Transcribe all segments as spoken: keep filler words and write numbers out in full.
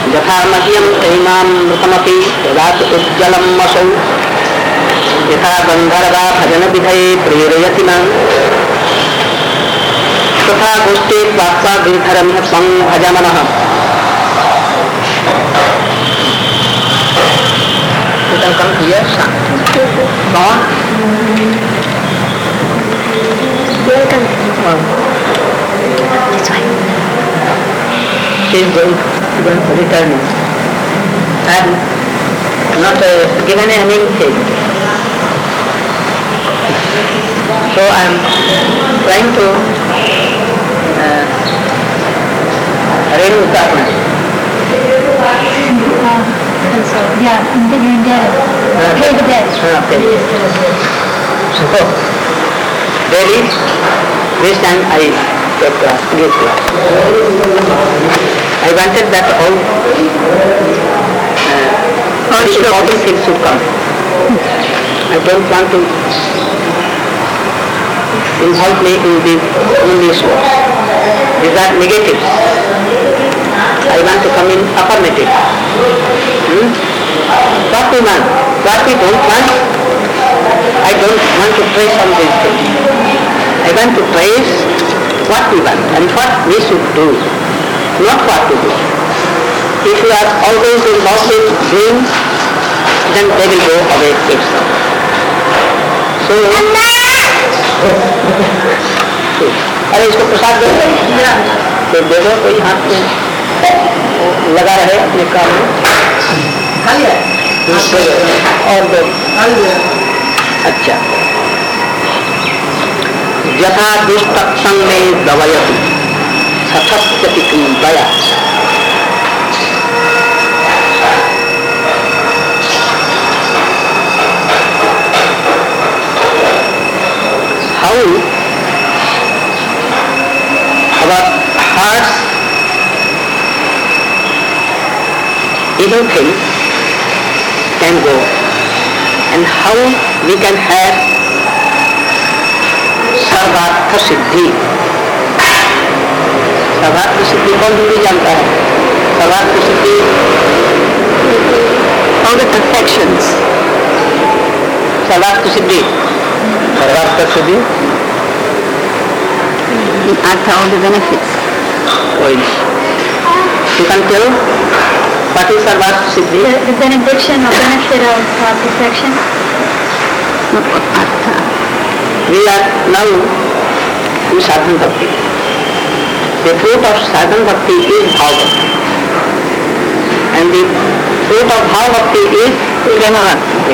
यथा मह्यम तैमामृतमपि ददातु उज्ज्वलम् असौ यथा गंधर्वा भजन विधये प्रेरयति मां तथा गोष्ठे त्वात्वा गिरिधरं त्वं भजमनः। Come here, go on. Welcome. Oh. This way. She is going, going to return. I have not uh, given anything. So I am trying to uh, remove that one. So, yeah, then you're there. Pay the debt. Okay. So, daily, this time I take class, give class. I wanted that all, uh, all important things should come. I don't want to involve me in the in these words. These are negatives. I want to come in affirmative. Hmm? What we want, what we don't want, I don't want to trace on these things. I want to trace what we want and what we should do, not what to do. If you are always involved in doing, then they will go away itself. So, अरे इसको प्रसाद दे तो दे दो कोई हाथ में लगा रहे अपने काम में और दो अच्छा यथा दुष्टक्षण में दवयति सथस्यति दया how our hearts evil things can go and how we can have सर्वार्थ सिद्धि। सर्वार्थ सिद्धि कौन भी जानता है? सर्वार्थ सिद्धि all the perfections. सर्वार्थ सिद्धि सर्वार्थ सिद्धि Artha, all the benefits. Point. You can tell what is Sarvartha Siddhi? The, the benediction or benefit of uh, perfection. Not what Artha. We are now in Sadhana Bhakti. The fruit of Sadhana Bhakti is Bhava Bhakti. And the fruit of Bhava Bhakti is Prema Bhakti.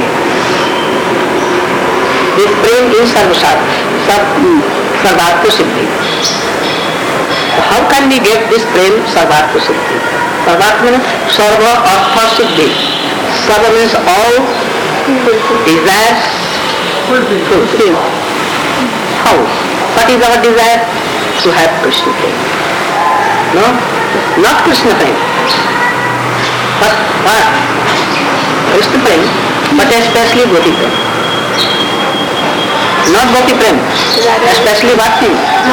This prem is Sarvasat, Sarvartha Siddhi. How can we get this prem Sarvartha Siddhi? Sarvartha means Sarva Artha Siddhi. Sarva means all desires fulfilled. How? What is our desire? To have Krishna prem. No? Not Krishna prem. But what? Krishna prem, but especially Goti prem. Not Bhakti Prem, especially what thing?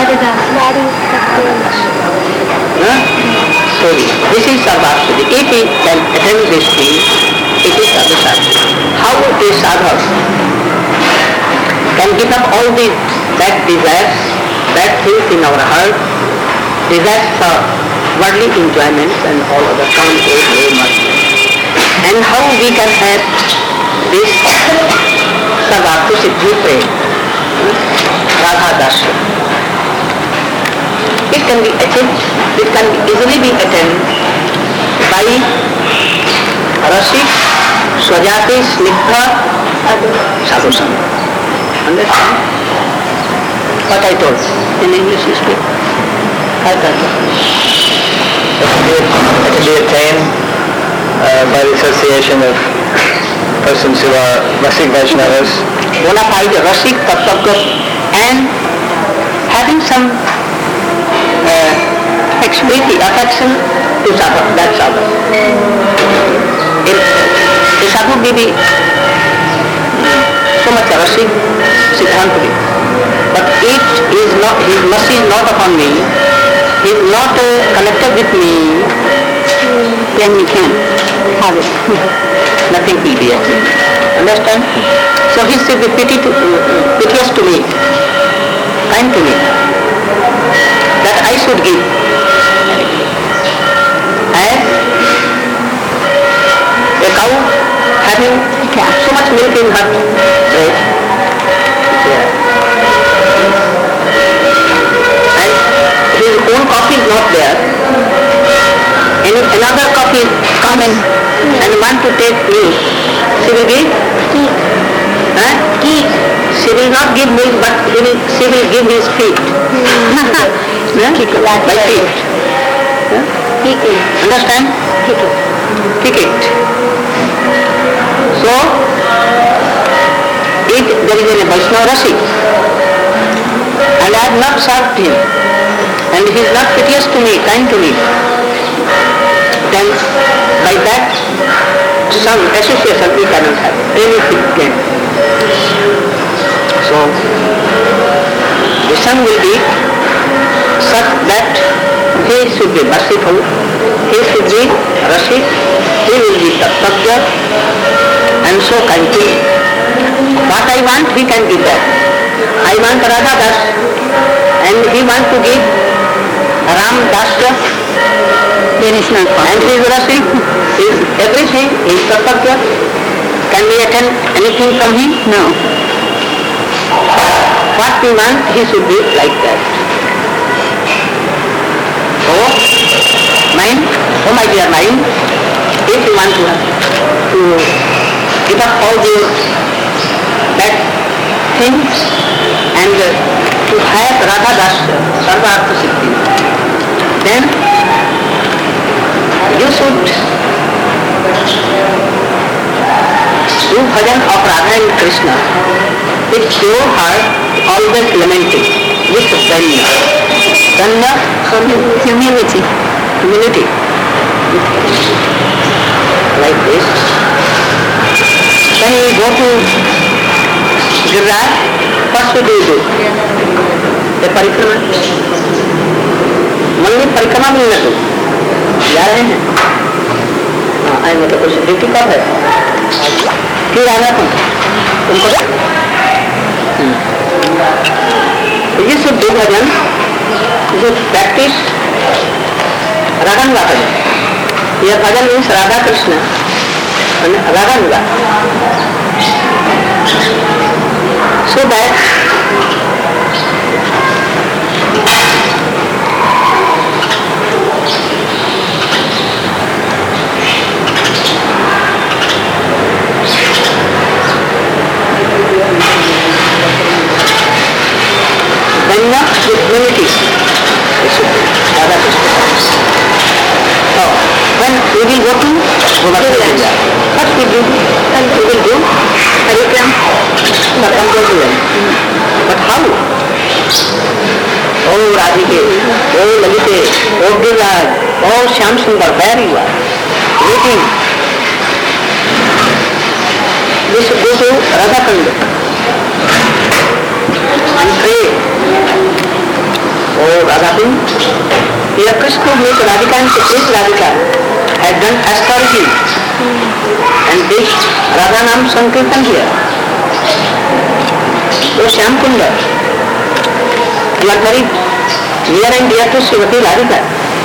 Huh? So this is Sarvartha Siddhi. If we can attain this thing, it is Sarvartha. How a sadhak can give up all these bad desires, bad things in our heart, desires for worldly enjoyments and all other common very much. And how we can have this Sarvartha Siddhi Prem. Radha Dasya. It can be achieved, it can easily be attained by Rasik, Swajati, Snigdha, Sadhu Sangha. Understand? What I told in English you speak. I can It can be attained uh, by the association of persons who are Rasik Vaishnavas, bona fide Rasik, Tattva, and having some uh, affection, affection to sadhu, that sadhu. If the sadhu may be so much Rasik, Siddhanta, but it is not, his mercy is not upon me, he is not uh, connected with me, then you can have it. Nothing will be achieved. Understand? So he should be pity to, uh, piteous to me, kind to me, that I should give. As a cow having so much milk in her breast, and his own coffee is not there, and if another coffee come in and want to take milk, she will give? Huh? She will not give milk, but he will, she will give his feet. Huh? By feet. Huh? Understand? Kick it. So, if there is a Vaishnava Rasi, and I have not served him, and he is not piteous to me, kind to me, then by that some association we cannot have anything gain. So, the son will be such that he should be merciful, he should be Rasi, he will be Tattva, and so kind to me. What I want, he can give that. I want Radha Das, and he wants to give Ram Das, then it's not possible. And he is Rasi, he is everything, he is Tattva. Can we attend anything from him? No. What we want, he should be like that. Oh, mind, oh my dear mind, if you want to, to give up all the bad things and uh, to have Radha Das, Sarva Artha Siddhi, then you should do bhajan of Radha and Krishna with your heart always lamenting, with danya. Danya, humility. Humility. Like this. When you go to Giriraj, first what do you do? The parikrama. Only parikrama will not do. जा रहे हैं? हाँ, आई मतलब कुछ duty कब है? फिर आना तुम तुमको ये सब दो भजन जो प्रैक्टिस रागानुगा भजन, यह भजन मीन्स राधा कृष्ण रागानुगा, so that with unity. Radha Krishna. So, when we will go to Govardhan, what we do? We will do Harikram, circumambulance. But how? Oh Radhike, oh Lalite, oh Giriraj, oh Shyam Sundar, where you are? Waiting. We should go to Radha Kund and pray. Oh Radha-Kund, here Krishna who is Radhika and Supreme Radhika had done astrology and this Radha Nam Sankirtan here. Oh Shyam Kunda, you are very near and dear to Srimati Radhika.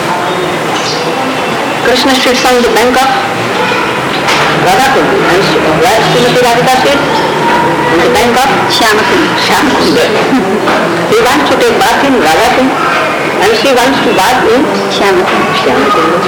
Krishna sits on the bank of Radha-Kund and where Srimati Radhika sits? On the bank of Shyam-Kund. Shyam-Kund. He wants to take bath in Radha-Kund and she wants to bath in Shyam-Kund. Shyam-Kund.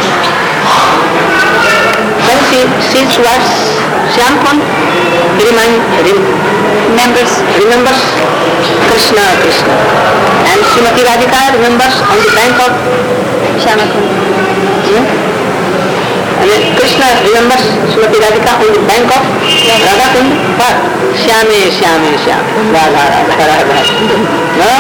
When she sees towards Shyam-Kund, he remind, remembers, remembers Krishna, Krishna. And Srimati Radhika remembers on the bank of Shyam-Kund. Hmm? And Krishna remembers Srimati Radhika on the bank of Radha-Kund. What? Shyame, Shyame, Shyame. Radha, Radha, Radha. No?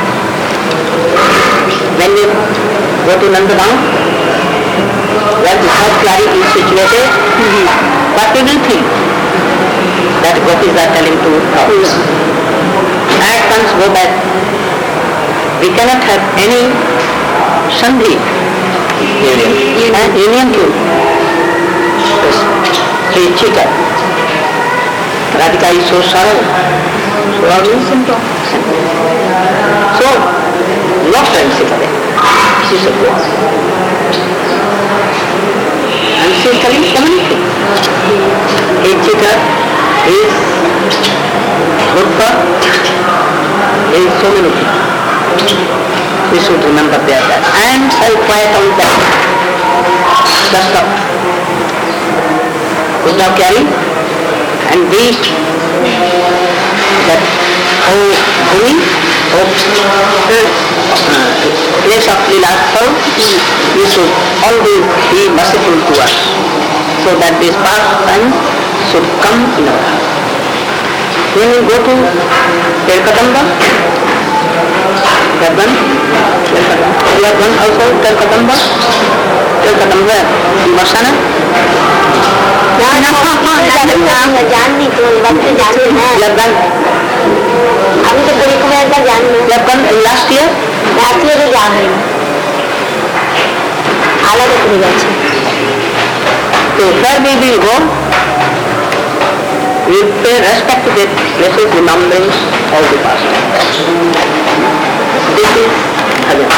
When we go to Nandagaon, where the third Klari is situated, mm-hmm. what we will think? That gopis are telling to us. At once go back. We cannot have any sandhi Union. And union too. He is cheater. Radhika is so sorrow. So ugly. Simple. So, no friendship there. She is a poor. And she is telling so many things. He is cheater, he is Murkha, he is so many things. We should remember their that. And I quiet on that. Just stop. Without carrying. And these, that whole Bhumi, whole uh, place of Leelatthal, we should always be merciful to us, so that this pastime should come in our heart. When we go to Telkadamba, that one, we have one also Telkadamba, Telkadamba, Vimarsana. जाननी तो वक्त जाननी है Labdan, अभी तो पूरी कुमार का जाननी Labdan last year, रात में भी जान रही अलग पूरी बात so where we will go, we will pay respect to the places, remembrance of the past. This is Bhajan.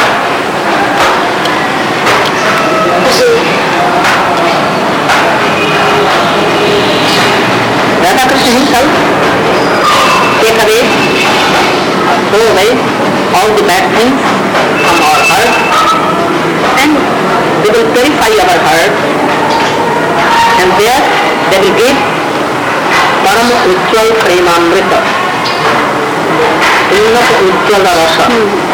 Radha Krishna himself take away, throw away all the bad things from our heart, and they will purify our heart, and there they will give Param Ujjwal Premamrita, Unnat Ujjwal Rasa.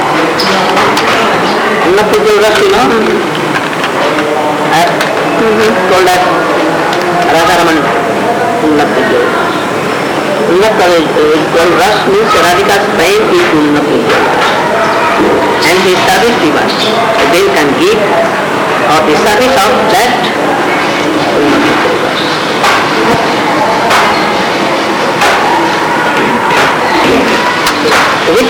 Unnat Ujjwal Rasa, you know, I told that Radharaman Unnat Ujjwal. Unnat Ujjwal Rasa means Radhika's prime is Unnat Ujjwal. And his service divine, they can give of the service of that Unnat Ujjwal Rasa. With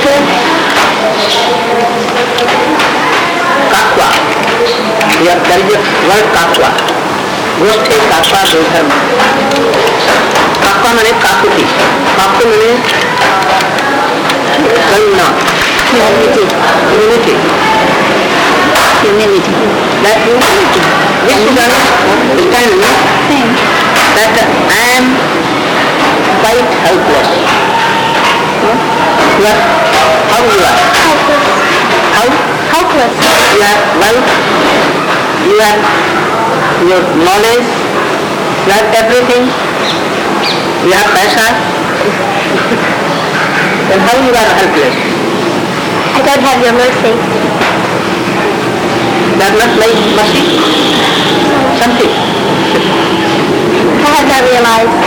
Kakwa, we have there is a word Kakwa. Goshthe Kakwa Dodharma. Kakwa means Kakuti. Kakwa means Ganna. Unity. Unity. Humility. That unity. This is understand that I am quite helpless. You are, how you are? How? Helpless. You are wealth, you have your knowledge, you have everything, you have paisa, then how you are helpless? I don't have your mercy. You are not like mercy? Something. I have not realized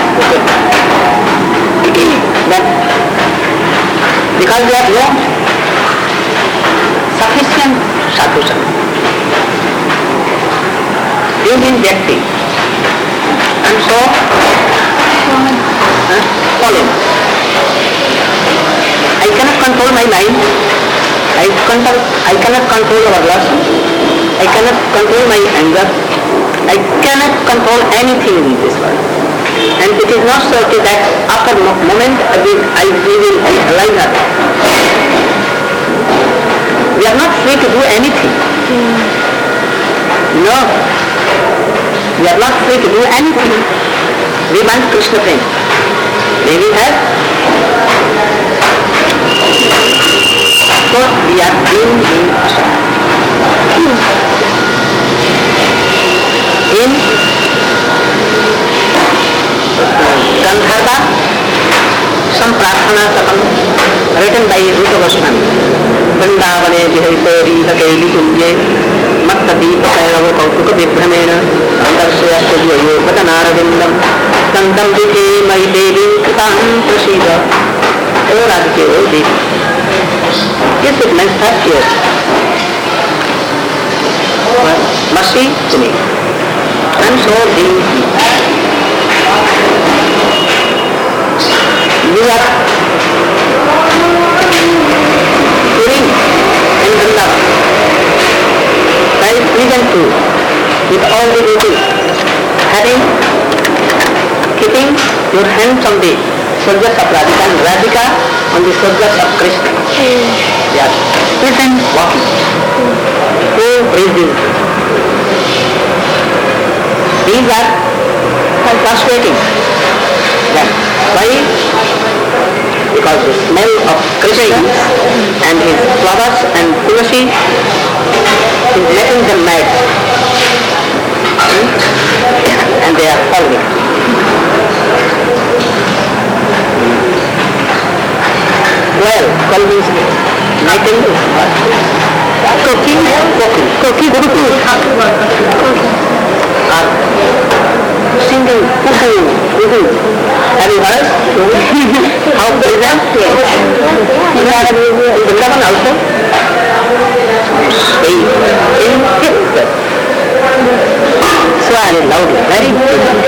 That because you have no sufficient sadhusana. You mean Vyakti. And so, uh, fallen. I cannot control my mind. I, control, I cannot control our lust. I cannot control my anger. I cannot control anything in this world. And it is not certain that after a moment I will, I will realize that. We are not free to do anything. No. We are not free to do anything. We want Krishna prema. May we have? So we are being in asana. In Gandharva, some prarthana sakam written by Rupa Goswami. Vrindavane vihayite rihake litunje matta deepa kairava kautuka vibhramena andarsya studyoyo vatanarvindam kandam vike mai devim kritam prasida. O Radhike, O Devi. Yes, it meant that here. Mercy to me. And so being you are touring in Vrindavan. Very pleasant too, with all the duties, having, keeping your hands on the shoulders of Radhika and Radhika on the shoulders of Krishna. Yes. Listen, walking. Oh, breathing. These are frustrating. Then, why? Because the smell of Krishna and his flowers and tulsi is making them mad. Hmm? And they are following. Well, call means nightingale. Cooking, cooking, cooking, cooking. Are singing, cooking, cooking. Have you heard? How pleasant? In Vrindavan also. They insist. So I loudly, very pleasant.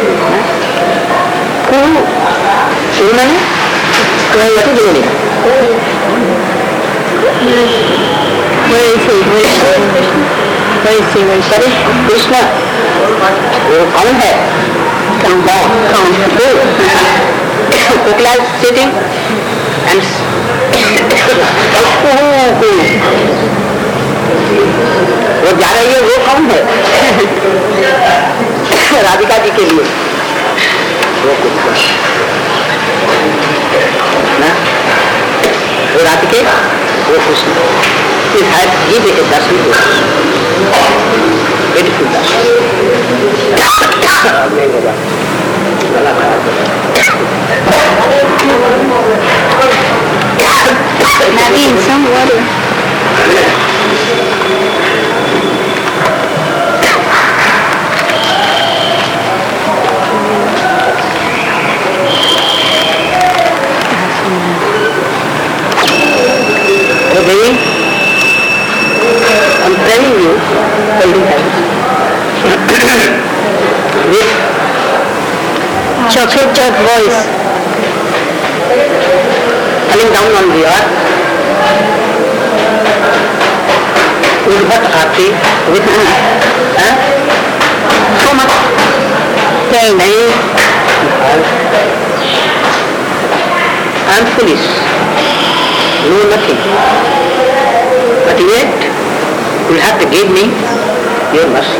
Who? Who many? Where is he? Where is he? Where is he? Where is he? Sorry? Krishna. वो कौन है? कौन? कौन? Who? Kukla is sitting and वो जा रही है, वो कौन है? राधिका जी के लिए वो कुछ ना, वो राधिके वो कृष्ण इस है, ये देखे दर्शन को ब्यूटीफुल दर्शन Maybe in some water. So Devi, I'm telling you, holding hands with chocolate church voice, falling down on the earth, with what aarti, with huh? So much saying, I am foolish, know nothing, but yet you will have to give me your mercy.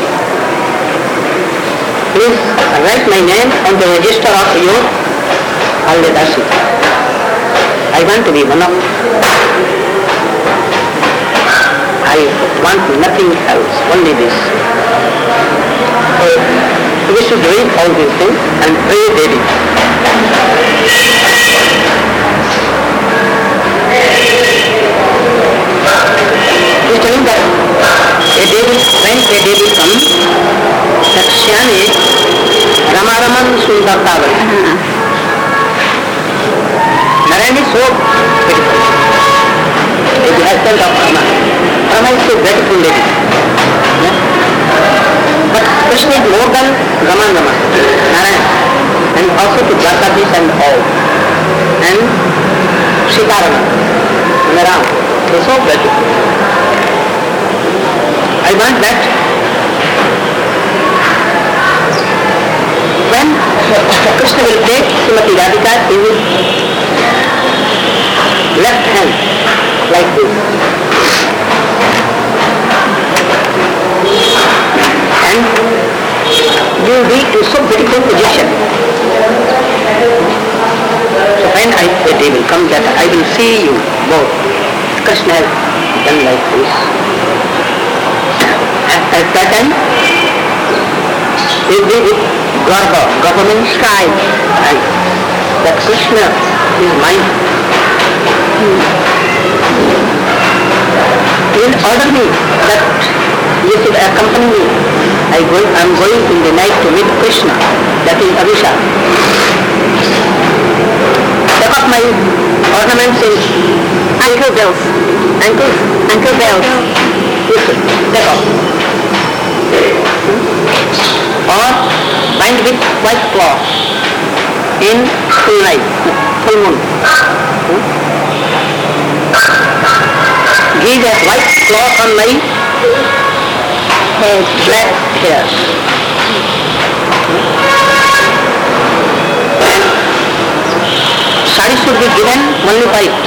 Please write my name on the register of your Aldedasi. I want to be one of, I want nothing else, only this. So we should read all these things and pray daily. He's telling that a day will, when a day will come, that Shyane Ramaraman Sundartavali. Narayan is so beautiful. He is the husband of Rama. Rama is so beautiful lady. Yeah? But Krishna is more than Rama and Rama. Narayan. And also to Dwarkadis and all. And Sitarama. And Ram. They are so beautiful. I want that when Krishna will take Srimati Radhika in his left hand like this, and you will be in so beautiful position. So when I, the day will come that I will see you both, Krishna has done like this. At that time, it will be with Garba, Garba means sky, right? That Krishna is mine. He will order me that you should accompany me. I go, I am going in the night to meet Krishna, that is Abhisha. Take off my ornaments in ankle bells, ankle, ankle bells. You should take off. Or bind with white cloth in full night, full moon. Give that white cloth on my hair, black hairs. Sari should be given only white.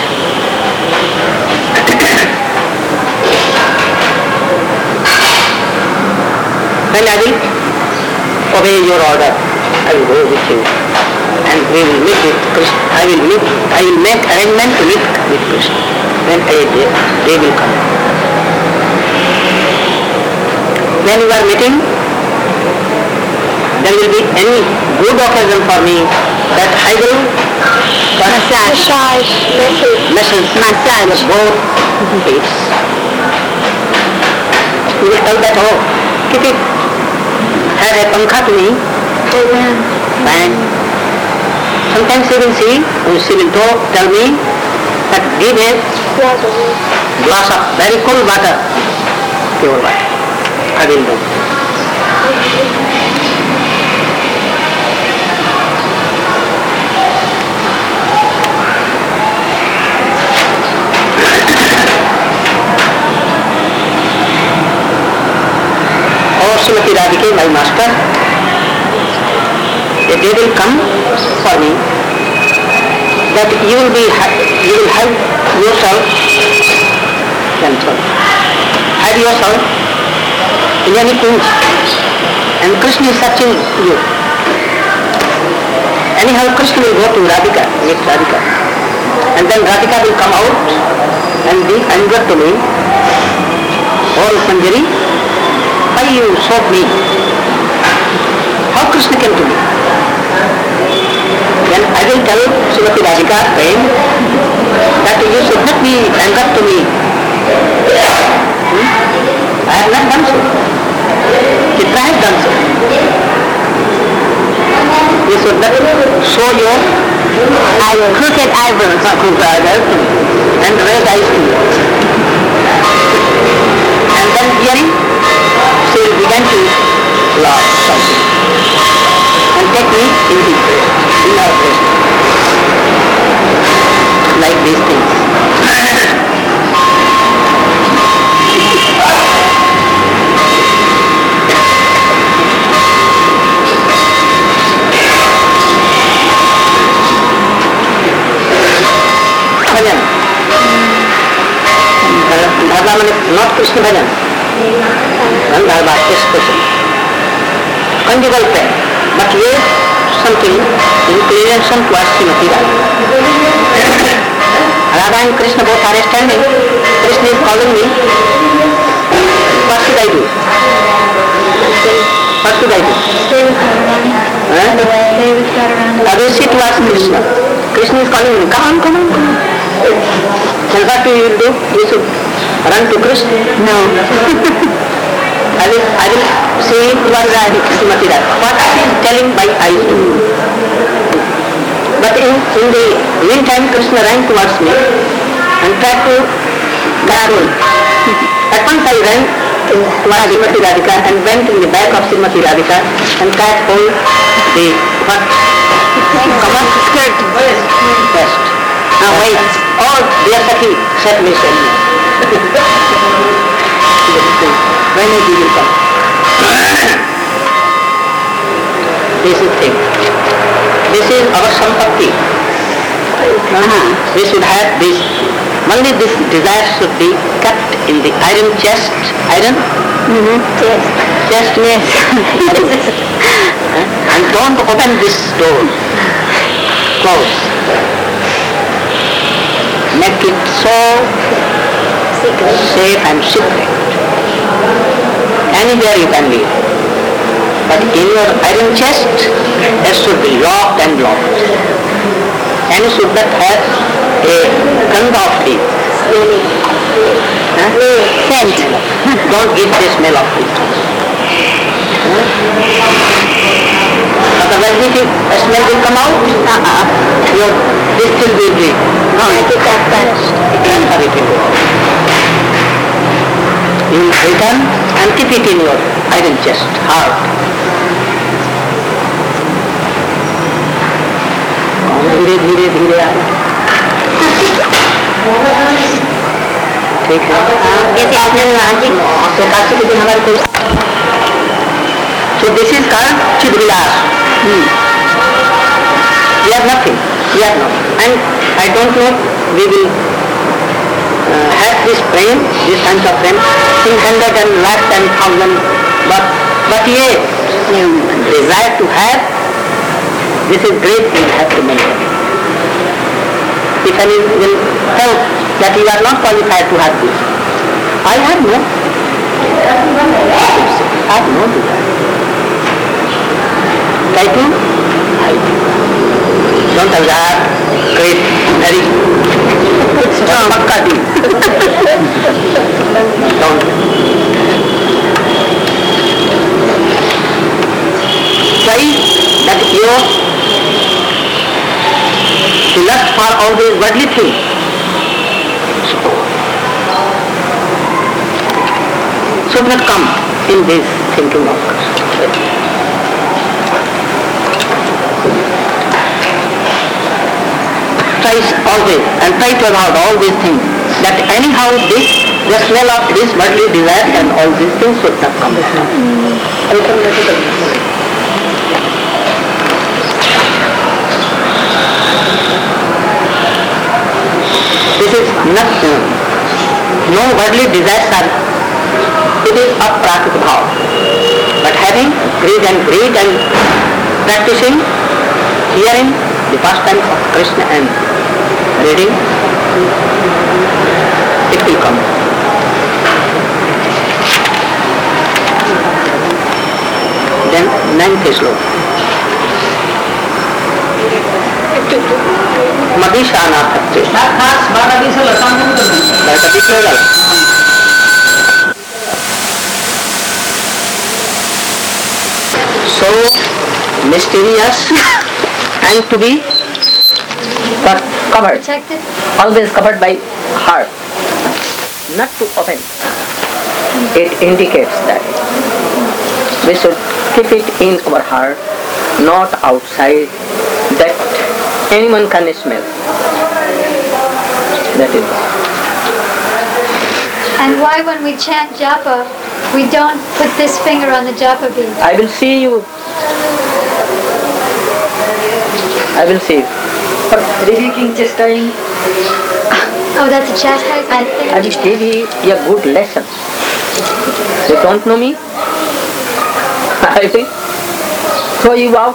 Then I will obey your order. I will go with you, and we will meet with Krishna. I will meet. I will make arrangement to meet with Krishna. Then a day, day will come. When you are meeting, there will be any good occasion for me that I will massage, massage, massage both feet. You will tell that, oh, keep it. Have a pankha to me. Fine. Sometimes she will see, she will talk, tell me that give a glass of very cool water, pure water. I will do. Oh, Srimati Radhika, my master, a day will come for me that you will be, you will have yourself, have yourself in any kunj, and Krishna is searching you. Anyhow, Krishna will go to Radhika, meet Radhika, and then Radhika will come out and be angry to me. Oh, Manjari, why you sought me? How Krishna came to me? Then I will tell Srimati Radhika again that you should not be angry to me. Hmm? I have not done so. Chitra has done so. You should not show your crooked eyebrows and red eyes to me. And then hearing, she will begin to laugh something and take me in his place, in our place. Like these things. Bhajan. Dharma means not Krishna bhajan. And dharma is Krishna. Conjugal pair. But here something in relation to Srimati Radha. Radha and Krishna both are standing. Krishna is calling me. What should I do? What should I do? I will sit towards Krishna. Krishna is calling me. Come on, come on, come on. Then what will you do? You should run to Krishna? No. I will, I will say towards Srimati Radha. What she is telling by eyes. But in, in the meantime, Krishna ran towards me and tried to grab me. At once I ran towards Srimati Radhika and went in the back of Srimati Radhika and tried hold the what? Cover skirt first. Now wait. Oh, dear Sakhi, set me, set me. When will you come? This is thing. This is our sampatti. Uh-huh. We should have this. Only this desire should be kept in the iron chest. Iron? Mm-hmm. Yes. Chest, yes. And don't open this door. Close. Make it so secret. Safe and secret. Anywhere you can live. But in your iron chest, it should be locked and locked. And you should not have a ganda of it. Huh? Scent. Don't give the smell of it. Huh? Otherwise, if a smell will come out, uh-uh. your, this will be the no, I think that's first. Transfer it in your You will return and keep it in your iron chest, heart. धीरे धीरे धीरे आए ठीक है। जैसे आपने तो काशी के दिन हमारे कोई So this is called Chidvilas. Hmm. We are nothing. We are not. And I don't know we will uh, have this prem, this kind of prem, in hundred and lakh and thousand, but but yet you desire to have, this is great thing you have to maintain. If any will tell that you are not qualified to have this, I have no. I have no desire. Try to, I don't have that great, very strong pakka deal. Don't. Try that your lust for all these worldly things should not come in this thinking of us. Try always and try to avoid all these things, that anyhow this, the smell of this worldly desire and all these things should not come. This is not, uh, no worldly desires are, it is a prakrit bhav. But having greed and greed and practicing, hearing the pastimes of Krishna and reading, it will come. Then ninth sloka. Madhishana Bhakti. That's a big level. So mysterious and to be covered. Protected. Always covered by heart. Not to open. It indicates that we should keep it in our heart, not outside, that anyone can smell. That is. And why when we chant japa, we don't put this finger on the japa bead? I will see you. I will see you. For rebuking, chastising. Oh, that's a chastisement thing? I will give you a good lesson. You don't know me? I will throw you out.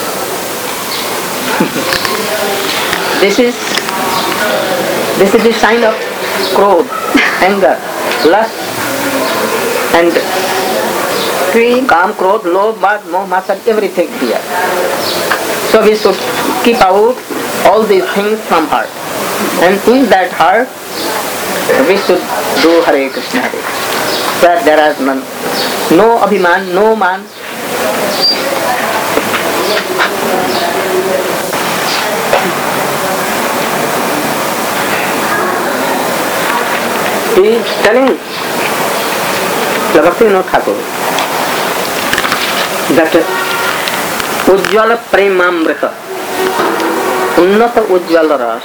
This is this is the sign of krodh, anger, lust, and greed, kam, krodh, lobh, mad, moh, matsar, everything here. So we should keep out all these things from heart, and in that heart we should do Hare Krishna, Hare Krishna. Where there is none, no abhiman, no man. He is telling Bhaktivinoda Thakur that Ujjwala Premamrita, Unnata Ujjwala Ras,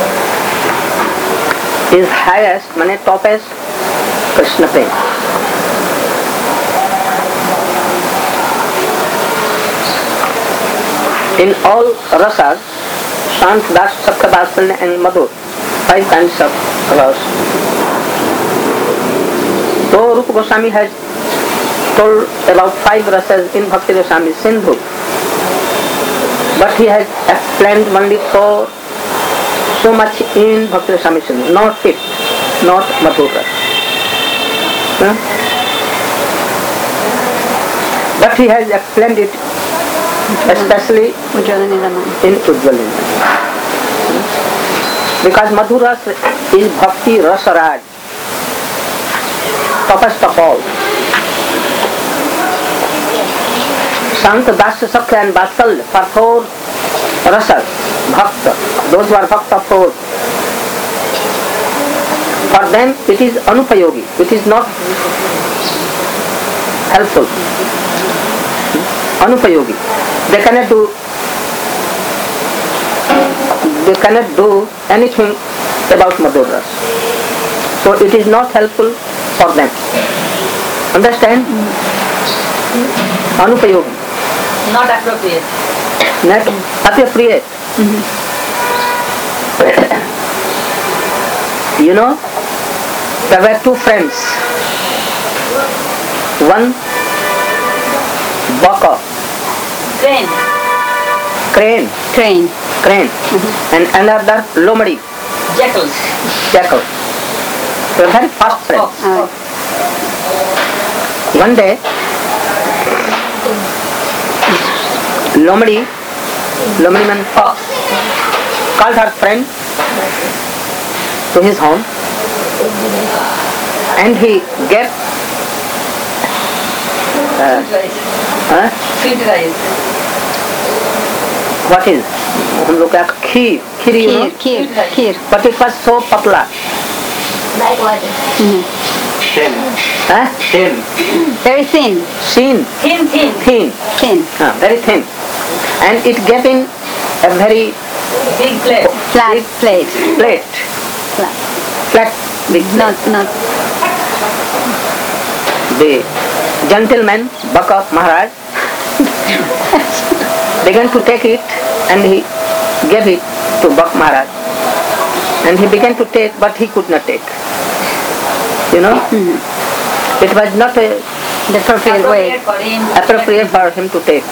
is highest, mane topest Krishna Prem. In all rasas, Sant, Das, Sakha, Vatsanya and Madhur, five kinds of ras. So Rupa Goswami has told about five rasas in Bhakti Goswami Sindhu, but he has explained only four, so much in Bhakti Goswami Sindhu, not fifth, not Madhur Ras. Huh? But he has explained it especially in Ujjwala Nilamani. Because Madhur Ras is Bhakti Rasaraj, topest of all. Sant, Das, Sakha and Vatsalya for four rasas, Bhakta, those who are Bhakta four. For them it is anupayogi, it is not helpful. Anupayogi. They cannot do they cannot do anything about Madhur Ras. So it is not helpful for them. Understand? Anupayogi. Not appropriate. Not appropriate. You know, there were two friends. One Baka, Crane. crane, Crane. crane, and another Lomadi, Jackals. jackal. They were very fast friends. Oh. One day, Lomadi, Lomadi man fox, called her friend to his home, and he gave uh, huh? Sweet rice. What is? हम लोग क्या खीर खीर you know? Kheer, kheer, kheer. But it was so patla. Like water. Thin. Huh? Thin. Very thin. Thin, Thin, thin. thin, Thin. uh, very thin, and it gave in a very Big plate. Flat plate. plate, Flat. flat, big plate. Not, not. The gentleman, Baka Maharaj, began to take it and he gave it to Bak Maharaj. And he began to take, but he could not take. You know? It was not a, The appropriate way. Appropriate for him. appropriate for him to take.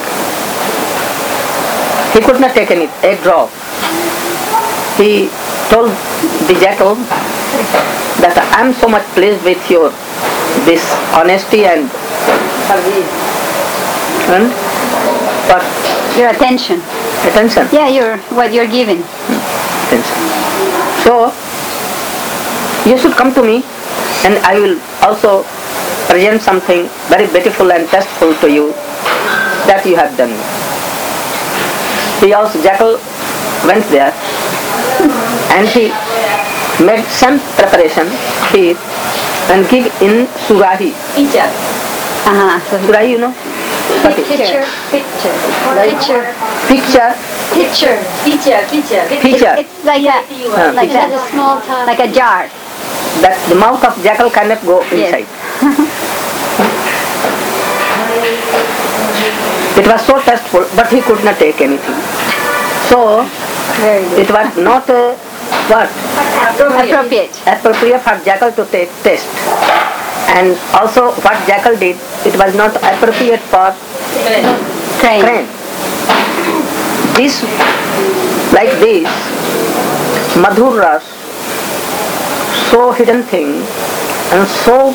He could not take any, a drop. He told the jackal that I am so much pleased with your this honesty and, Service. and but Your attention. attention. Yeah, you're what you're giving. attention. So you should come to me and I will also present something very beautiful and tasteful to you that you have done. He also, jackal went there and he made some preparation, kheer, and give in surahi. Teacher. Uh-huh. So he- Surahi, you know? What is- picture, picture, picture, Picture, picture. Teacher, teacher. picture. It's like a, Uh, like picture. a small, like a jar. That the mouth of jackal cannot go Yes. inside. It was so tasteful, but he could not take anything. So Very good. it was not uh, what Appropriate. appropriate for jackal to take taste, and also what jackal did, it was not appropriate for Crane. crane. This, like this, madhur ras, so hidden thing and so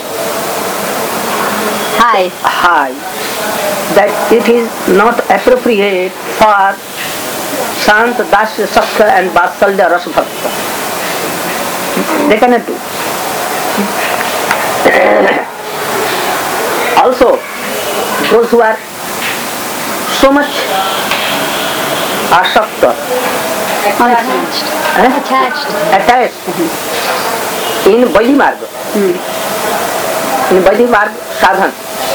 High. high that it is not appropriate for Sant, Dasya, Sakya and Vatsalya Ras Bhakta. They cannot do. Also, those who are so much ashakta, Attached. eh, Attached. attached in Vaidhi Marga, in Vaidhi Marga sadhan.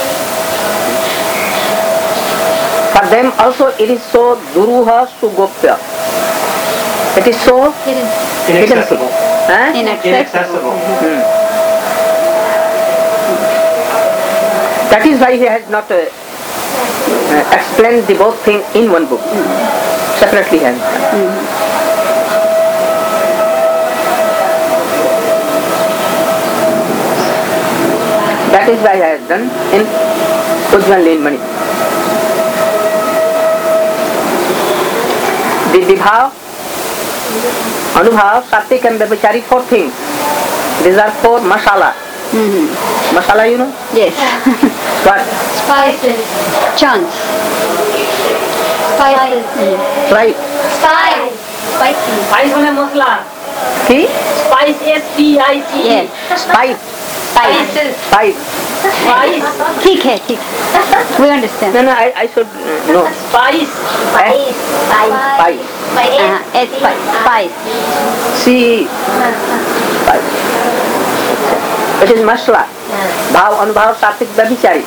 For them also it is so duruha sugopya. It is so Hidden. Inaccessible. eh? Inaccessible. Inaccessible. That is why he has not uh, uh, explained the both thing in one book. Separately he has done. That is why I have done in Ujjwal Leen Mani. The Vibhav, Anubhav, Sattvic and Vyabhichari, four things. These are four masala. Masala, you know? Yes. What? Spices. Chunks. Spices. Right. Spice. Spicy. Spice মানে মশলা। See? Spice, S P I C E. Yes. Spice. Spices. Spice. Spice. ठीक है, ठीक है. We understand. No, no, I, I should uh, know. Spice. Spice. Spice. Uh, it's spice. Spice. See. Spice. It is masala. Bhav, Anubhav, Sattvic, Vyabhichari.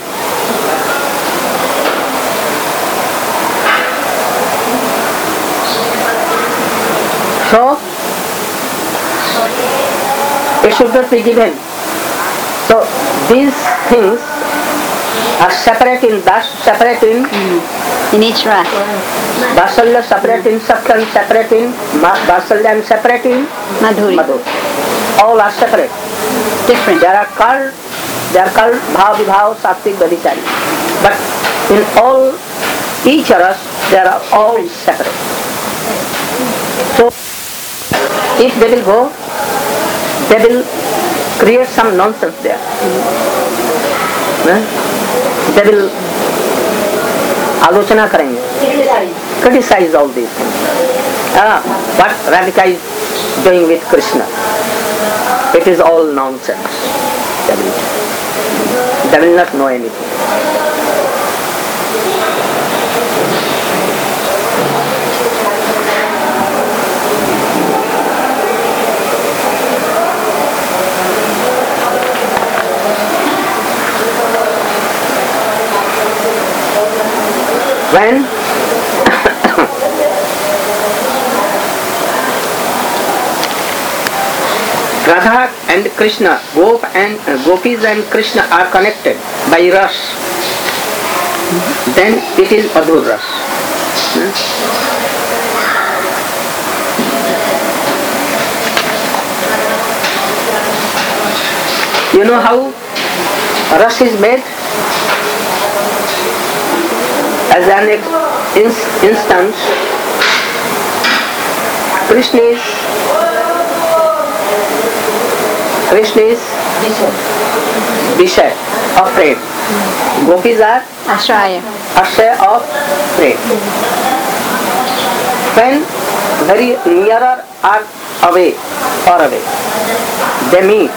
So, it should not be given. So, these things are separate in Das, separate in In each ras. Vasalya, separate in Sakyan, separate in Ma- Vasalya, and separate in Madhuri. Madhur. All are separate. Different. They are called, they are called Bhav, Vibhav, Sattvik, Vyabhichari. But in all, each ras, they are all separate. So, if they will go, they will create some nonsense there. Hmm? They will आलोचना करेंगे, criticize all these things. Ah, what Radhika is doing with Krishna, it is all nonsense. They will, they will not know anything. When Radha and Krishna, Gop and uh, Gopis and Krishna are connected by ras, then it is Madhur ras. Hmm? You know how ras is made? As an in- instance, Krishna is Krishna is Vishay of prem. Gopis are Ashraya. Ashraya of prem. When very nearer or away, far away, they meet.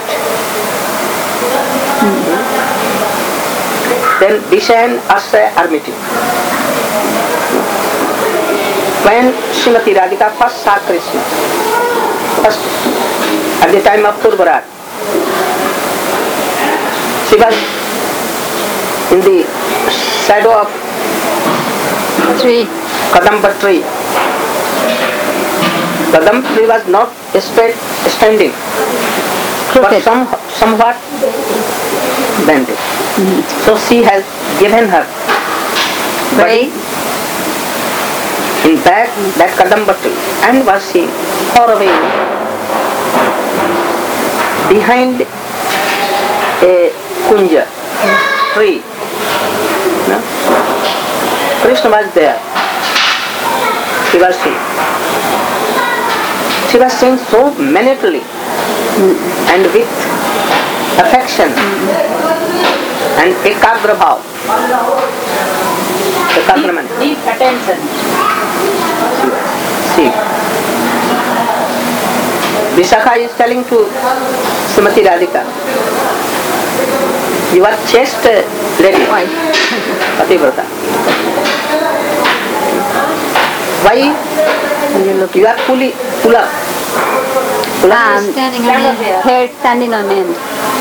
Then Vishay and Ashraya are meeting. When Srimati Radhika first saw Krishna, first at the time of Purvarat, she was in the shadow of Three. Kadamba tree. Kadamba tree was not straight standing, but Crooked. some, somewhat bending. So she has given her Right. in back that Kadamba tree and was seen far away behind a kunja tree. No? Krishna was there. She was seen. She was seen so minutely and with affection and ekagra bhav. Ekagra means Deep attention. see. Vishakha is telling to Srimati Radhika, you are chaste lady, Pativrata. Why you are fully full up? Full up Um, is- Standing on end. hair standing on end.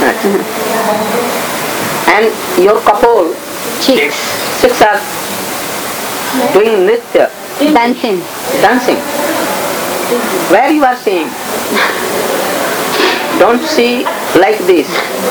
and your couple Cheeks. six are doing nritya, Dancing. dancing. Where you are seeing? Don't see like this.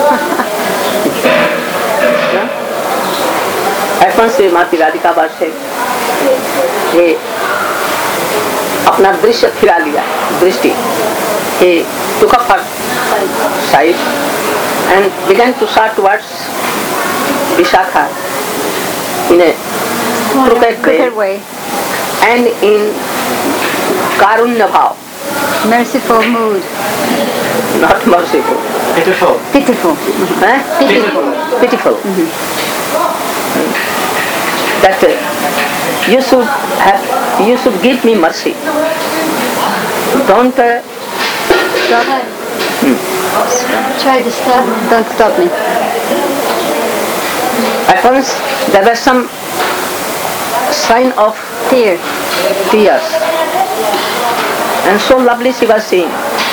No? At once Srimati Radhika was saying, ये अपना दृश्य फिरा लिया, दृष्टि. He took up her side and began to start towards Vishakha in a crooked way Crooked way. and in karunya bhav, Merciful mood. not merciful. Pitiful. Pitiful. Eh? Pitiful. Pitiful. That uh, you should have, you should give me mercy. Don't uh, Stop. Try to stop. Don't stop me. at once there was some sign of Tear. tears, and so lovely she was seeing.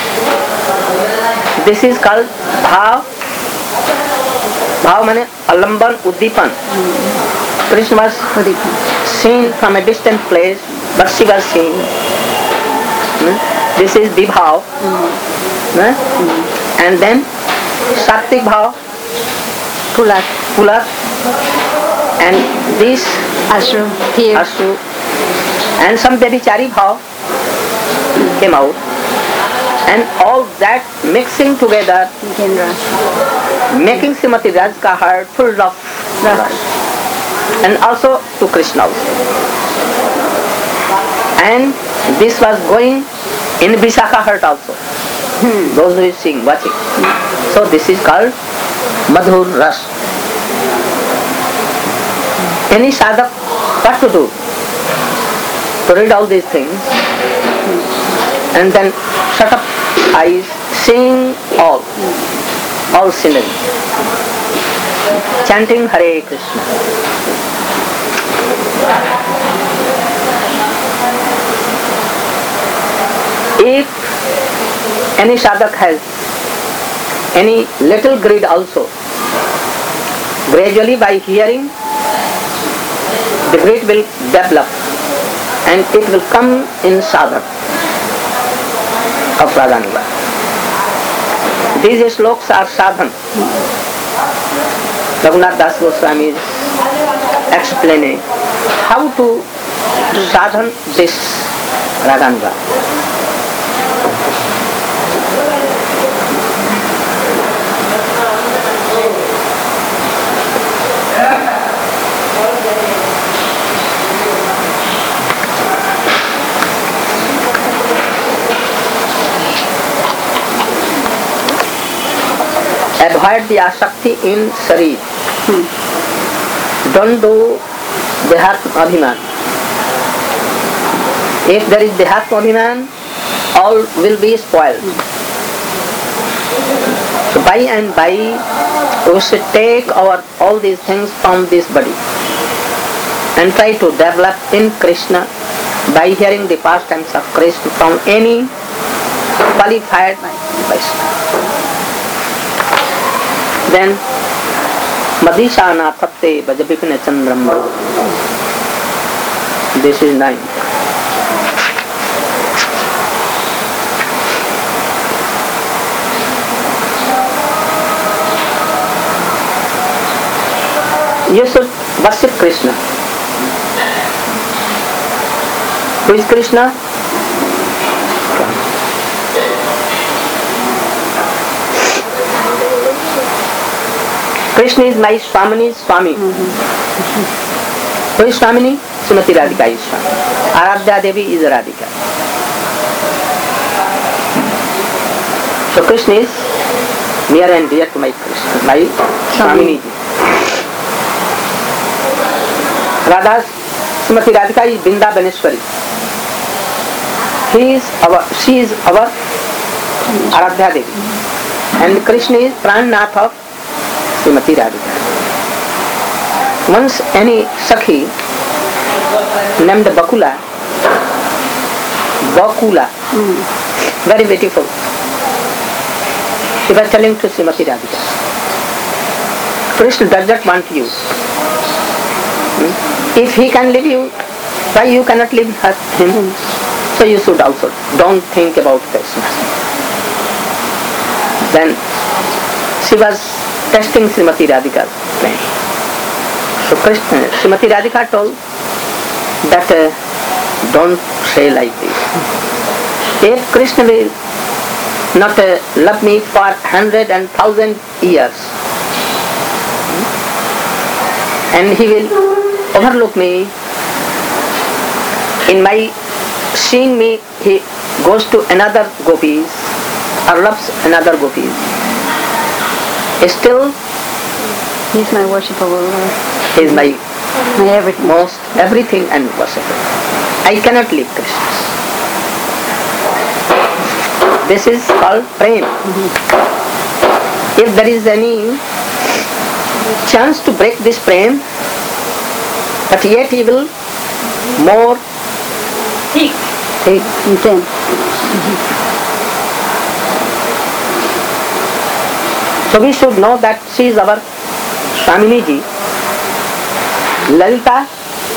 This is called bhav. Bhav means alamban uddipan. Krishna was seen from a distant place, but she was seen. Hmm? This is vibhav. Hmm? And then Sattvik bhav, Pulak. Pulak, And this Ashru, tears. Ashru and some Vyabhichari bhav came out, and all that mixing together, Gendra. making Srimati Radhika heart full of love, and also to Krishna also. And this was going in Vishakha heart also. Those who is seeing, watching. So this is called Madhur Ras. Any sadhak, what to do? To read all these things and then shut up eyes, seeing all, all scenery, chanting Hare Krishna. If any sadhak has any little greed also, gradually by hearing, the greed will develop and it will come in sadhak of Radhanuga. These slokas are sadhan. Raghunath Das Goswami is explaining how to sadhan this Radhanuga. Avoid the asakti in sharir. Hmm. Don't do dehatma abhiman. If there is dehatma abhiman, all will be spoiled. So by and by, we should take our all these things from this body and try to develop in Krishna by hearing the pastimes of Krishna from any qualified Vaishnava. Then Madhishana Tatte Bajapipina Chandram. This is nine. You should worship Krishna. Who is Krishna? Krishna is my Swamini Swami. Mm-hmm. Who is Swamini? Srimati Radhika is Swami. Aradhya Devi is Radhika. So Krishna is near and dear to my Krishna, my Swamini. Radha, Srimati Radhika is Vrindavaneshwari. He is our, she is our Aradhya Devi. And Krishna is Prannath of Srimati Radhika. Once any Sakhi named Bakula, Bakula, mm. very beautiful, she was telling to Srimati Radhika, Krishna does not want you. Hmm? If he can leave you, why you cannot leave her, him? Mm. So you should also don't think about Krishna. Then she was testing Srimati Radhika's plan. So Krishna, Srimati Radhika told that uh, don't say like this. If Krishna will not uh, love me for hundred and thousand years, and he will overlook me in my seeing me, he goes to another gopis or loves another gopis. Still, he is my worshipable Lord. He is my, my everything. most everything and worshipable. I cannot leave Krishna. This is called prem. Mm-hmm. If there is any chance to break this prem, but yet he will more thick, thick, intense. Mm-hmm. So we should know that she is our Swamini ji. Lalita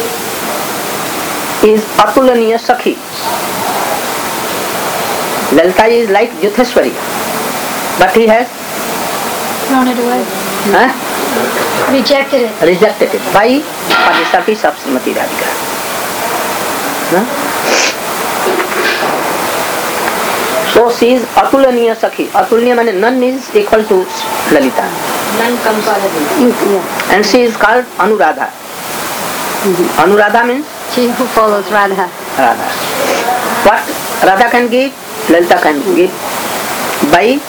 is Atulaniya Sakhi. Lalita is like Yutheshwari, but he has thrown it away. huh? Rejected it. rejected it by for the service of Srimati Radhika. No? So she is Atulaniya Sakhi. Atulaniya means none is equal to Lalita. Non-comparable. Yeah. And she is called Anuradha. Anuradha means She who follows Radha. Radha. What Radha can give, Lalita can give by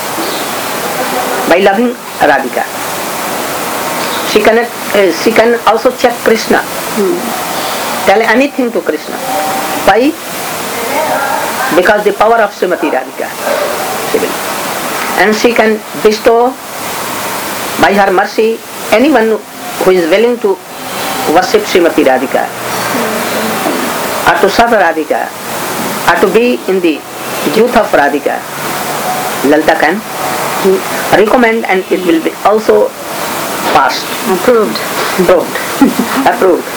by loving Radhika. She can uh, she can also check Krishna, tell anything to Krishna. Why? Because the power of Srimati Radhika. She will. And she can bestow by her mercy anyone who is willing to worship Srimati Radhika, or to serve Radhika, or to be in the youth of Radhika. Lalita can recommend, and it will be also passed. Approved. Approved. Approved.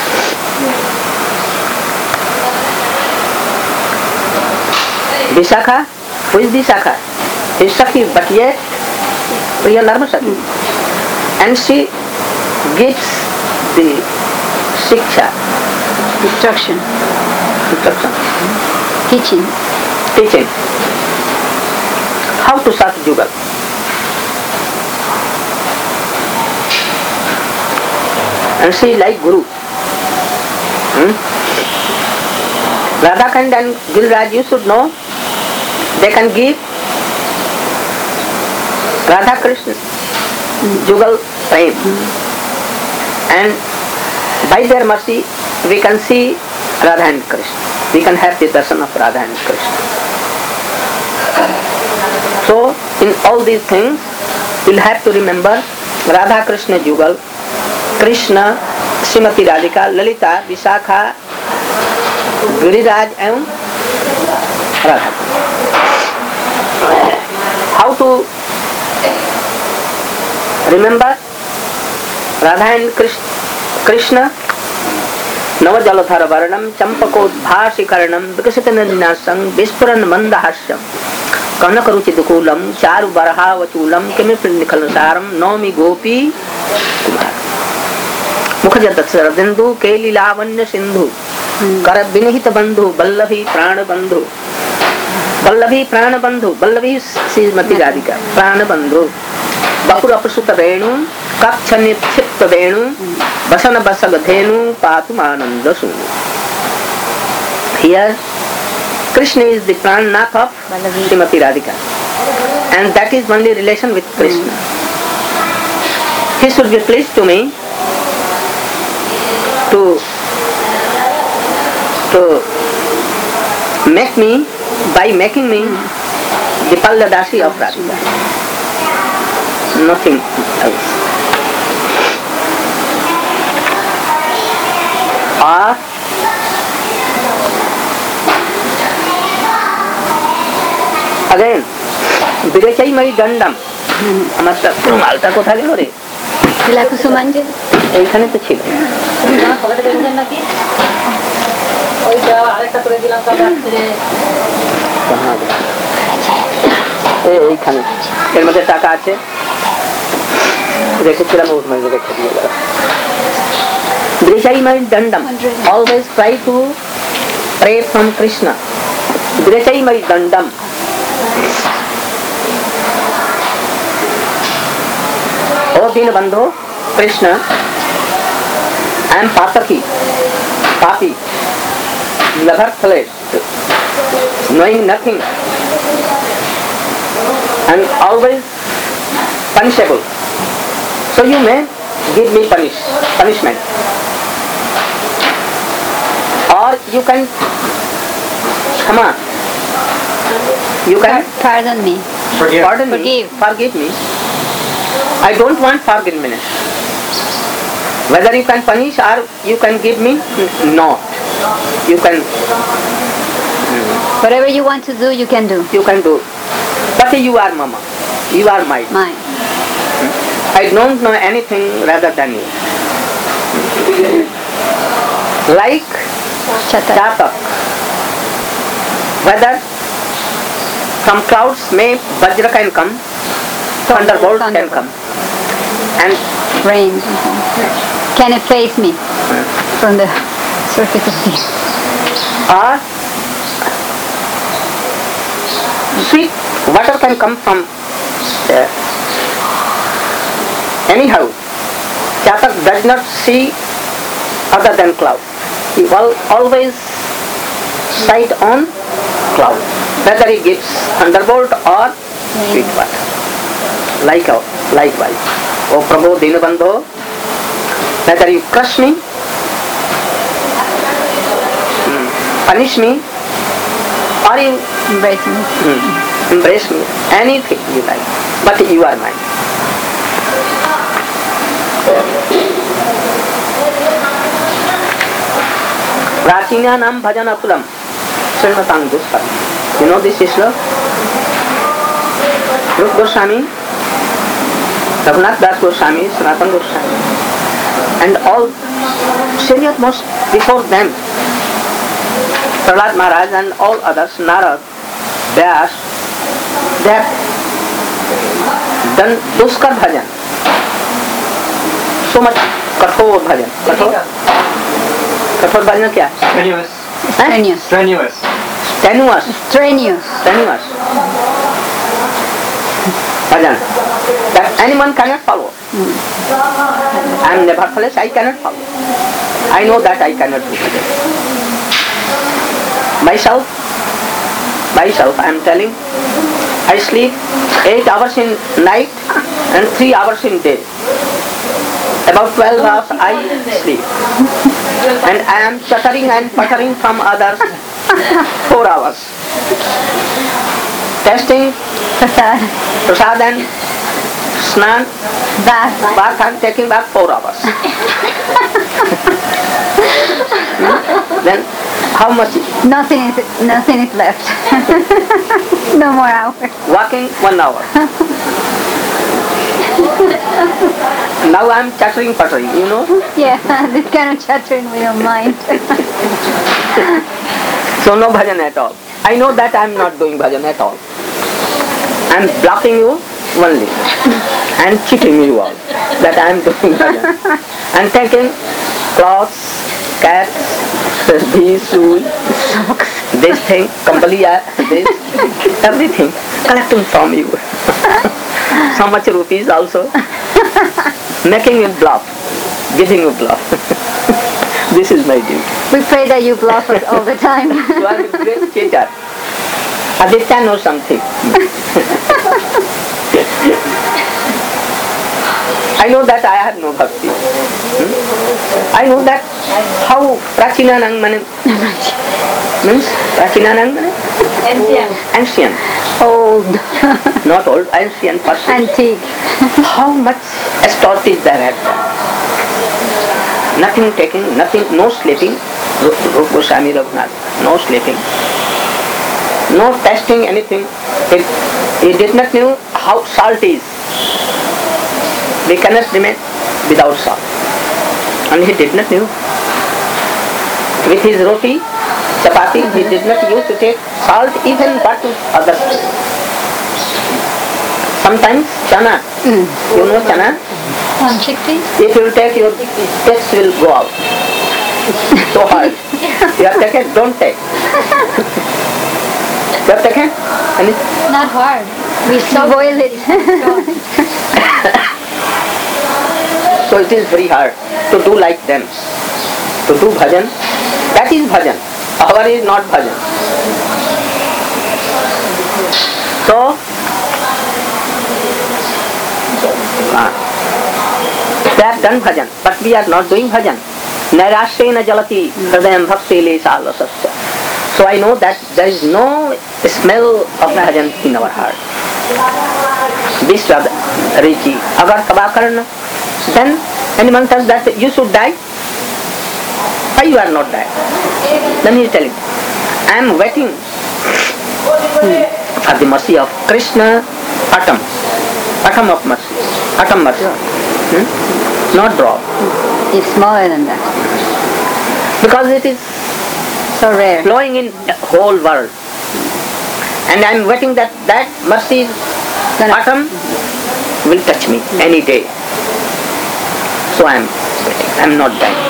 Vishakha, who is Vishakha? Is Sakhi, but yet Priya Narma Sakhi. And she gives the Shiksha, Instruction. instruction, Teaching. teaching how to serve Jugal. And she is like Guru. Hmm? Radhakand and Giriraj, you should know, they can give Radha Krishna Jugal Prem. And by their mercy, we can see Radha and Krishna. We can have the darshan of Radha and Krishna. So, in all these things, we'll have to remember Radha Krishna Jugal, Krishna, Srimati Radhika, Lalita, Vishakha, Giriraj and Radha. How to remember Radha and Krishna? Navajaladhara Varnam, Champakodbhashikaranam, Vikasitanadinasam, Vispuran Mandahashyam, Kanakaruchidukulam, Charu Varahavachulam, Kimipindikalasaram, Nomi Gopi, Mukhajatasaradendu, Keli Lavanya Sindhu, Karabinihita Bandhu, Ballavi Prana Bandhu, Ballavi Prana Bandhu, Ballavi Srimati Radhika, Prana Bandhu, Bakurapasuta Renu, Kakchanit Chipta Venu, Basana Basagadhenu, Patumananda Sunu. Here, Krishna is the pranath of Srimati Radhika, and that is only relation with Krishna. He should be pleased to me to to make me, by making me the Palladasi of Radhika. Nothing else. Or again, Birechai Mai Dandam. আমার মালটা কোথায় গেল রে? Tilakusumanjali. এইখানে তো ছিল। ওইটা আরেকটা করে দিলাম কাল রাত্রে। এইখানে এর মধ্যে টাকা আছে, রেখেছিলাম, ওর মধ্যে রেখে দিয়ে গেলাম। Birechai Mai Dandam. Always try to pray from Krishna. Birechai Mai Dandam. O Dinabandhu, Krishna, I am Pataki, Papi, Lagarthales, knowing nothing, and always punishable. So you may give me punish, punishment. Or you can, come on, you can Pardon me. Forgive. pardon me, Forgive. forgive me. I don't want forgiveness. Whether you can punish or you can give me, no. You can, Whatever you want to do, you can do. you can do. But you are Mama. You are mine. Mine. I don't know anything rather than you. Like Chatak. Chatak. Whether from clouds may Vajra can come, thunderbolt can come. and Rain. Can it face me from the surface of the or sweet water can come from there. Anyhow, Chatak does not see other than cloud. He will always sight on cloud, whether he gives thunderbolt or sweet water. Like likewise, O Prabhu Dinabandho, whether you crush me, punish me, or you embrace me. hmm, embrace me, anything you like, but you are mine. Prachinyanam bhajanapulam srinatang duskar. You know this Isla? Rup Goswami, Raghunath Das Goswami, Sanatana Goswami, and all senior most before them, Prahlad Maharaj and all others, Narad, Vyas, they have done Duskar bhajan. So much kathor bhajan. Kathor? Kathor bhajan kya? Strenuous. Strenuous. Strenuous. Tenuous. Strenuous. Tenuous. Bhajan. That anyone cannot follow. I am nevertheless, I cannot follow. I know that I cannot do bhajan. Myself, myself, I am telling, I sleep eight hours in night and three hours in day. About twelve hours I sleep. And I am chattering and puttering from others four hours. Testing, Prasad. prasad and snan, Bath. bath and taking bath four hours. Hmm? Then how much? Nothing is nothing is left. No more hours. Walking one hour. Now I am chattering puttering, you know. Yeah, this kind of chattering we don't mind. So no bhajan at all. I know that I am not doing bhajan at all. I am bluffing you only and cheating you all that I am doing bhajan. I am taking clothes, cats, these shoes, socks, this thing, kambaliya, this, everything, collecting from you. So much rupees also, making you bluff, giving you bluff. This is my duty. We pray that you bluff us all the time. You are a great cheater. Aditya knows something. I know that I have no bhakti. Hmm? I know that how Prachinanang means Prachinanang Ancient. ancient, Old. not old, ancient person. Antique. How much authorities there have done. Nothing taking, nothing, no sleeping. Rupa Goswami Raghunath, no sleeping. No testing anything. He, he did not know how salt is. We cannot remain without salt. And he did not know. With his roti, chapati, he did not use to take salt even but to other things. Sometimes chana, you know chana? Um, chickpeas? If you take, your taste will go out. So hard. You have taken, don't take. You have taken? And it, Not hard. We So boil it. so it is very hard to do like them. To do bhajan, that is bhajan. Our is not bhajan. So, ah, they have done bhajan, but we are not doing bhajan. Nairasena jalati hridayam bhakti lesalasasya. So I know that there is no smell of bhajan in our heart. Vishrad Richi Agar Kabakarna. Then anyone tells that you should die. Why you are not dying? Then he is telling, I am waiting for the mercy of Krishna Atam. Atam of mercy. Atam mercy. Hmm? Not drop. It's smaller than that. Because it is So rare. flowing in the whole world. And I am waiting that that mercy Gonna- Atam will touch me any day. So I am waiting. I am not dying.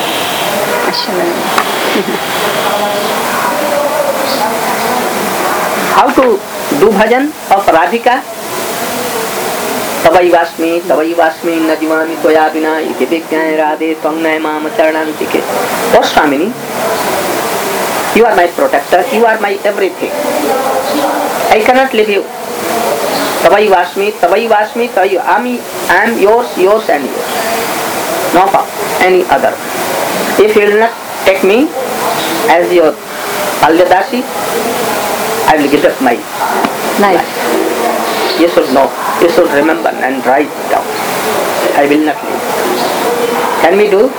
How to do bhajan of Radhika? Tavai vasmi, tavai vasmi, najivami toya bina, iti vigyai radhe, tvangnai mama charanantike. Oh Swamini, you are my protector, you are my everything. I cannot leave you. Tavai vasmi, tavai vasmi, tavai, I am yours, yours and yours. No for any other. If you will not take me as your Palyadasi, I will give up my Life. life. You should know, you should remember and write down. I will not leave. Can we do?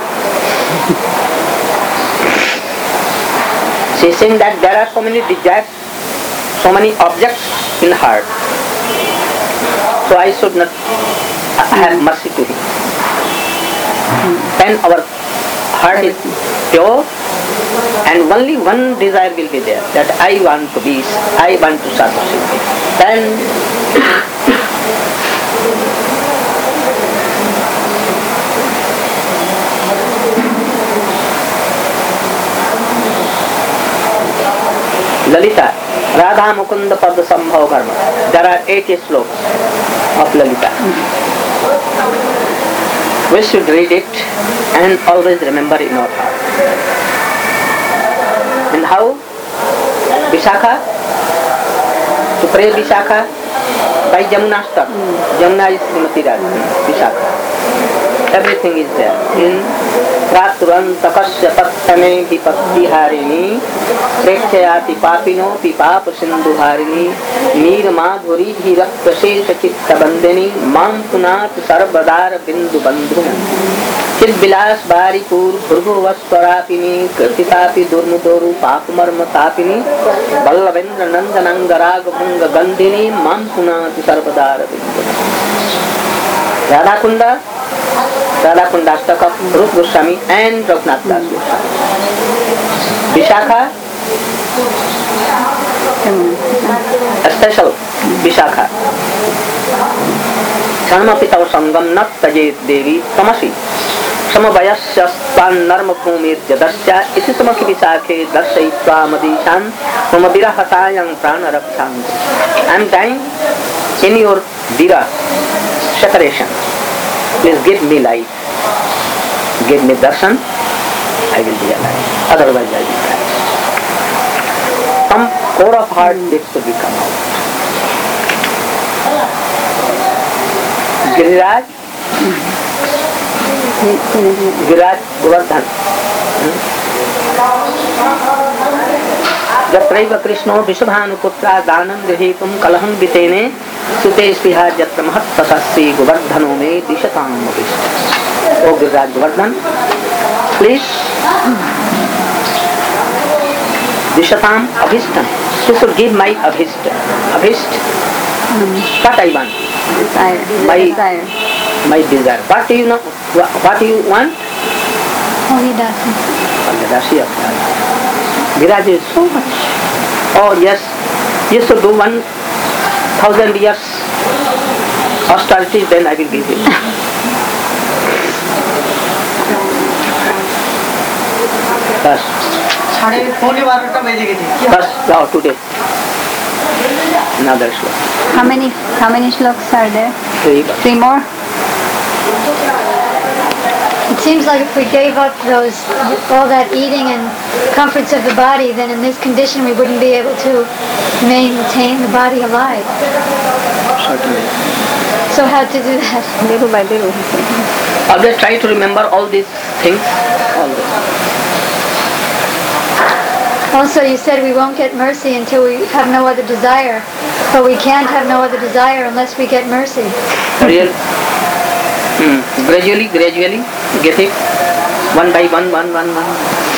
She is saying that there are so many desires, so many objects in heart. So I should not have mercy to him. When our heart is pure, and only one desire will be there, that I want to be, I want to serve Shiva. Then Lalita, Radha Mukunda Pada Sambhav Karma. There are eight slokas of Lalita. We should read it and always remember in our heart. And how? Vishakha, to pray Vishakha by Jamuna Stak. Jamuna is Srimati Radha, Vishakha. Everything is there. In Raturanta Kasya Pattane Vipakti Harini, Prekshayati Papino Pipapa Sindhu Harini, Neer Madhuri Hirakta Shesha Chitta Bandhani, Mam Punat Sarvadar Bindu Bandhuna. Chid Bilas Bari Pur Bhurgu Vaswarapini, Kirtitapi Durmudoru Pakumarma Tapini, Ballavendra Nandanangarag Bunga Gandhini, Mam Punat Sarvadar Bindu. Radha Kunda, Radha Kunda Astaka, Rup Goswami and Raghunath Das Goswami. Vishakha, a special Vishakha. Sarmapitav Sangam Nat Tajet Devi Tamasi. Samavayasya Span Narma Kumir Jadasya Isi Samaki Vishakhe Darshaitva Madishan Mamadira Hatayang Prana Rakshang. I am dying in your Dira separation. Please give me life. Give me darshan, I will be alive. Otherwise I will die. Some core of heart needs to be come out. Giriraj, Giriraj Govardhan. Jatraiva Krishno Vishabhanuputra Dhanam Grihitum Kalaham Vitene Sute Sviha Jatra Mahattasasri Govardhano Me Dishatam Mavishta. O Giriraj Govardhan, please Dishatam Abhishtam. You should give my Abhishta. Abhishta. What I want? Desire. My Desire. My desire. What do you know? What do you want? Holy Dasi. Dasi of Giriraj is so much. Oh yes, you should do one thousand years austerity, then I will give you. Bas. Bas, now today. Another shloka. How many how many shlokas are there? Three. Three more? It seems like if we gave up those all that eating and comforts of the body, then in this condition we wouldn't be able to maintain the body alive. Certainly. So how to do that? Little by little. Always try to remember all these things. Always. Also, you said we won't get mercy until we have no other desire, but we can't have no other desire unless we get mercy. Real. Hmm. Gradually, gradually, get it. One by one, one, one, one.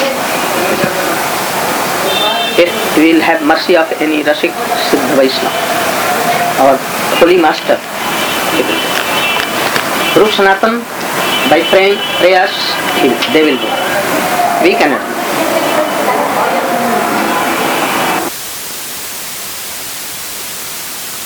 If we will have mercy of any Rasik Siddha Vaishnava, our holy master, Rup Sanatan, by praying prayers, they will do. We cannot.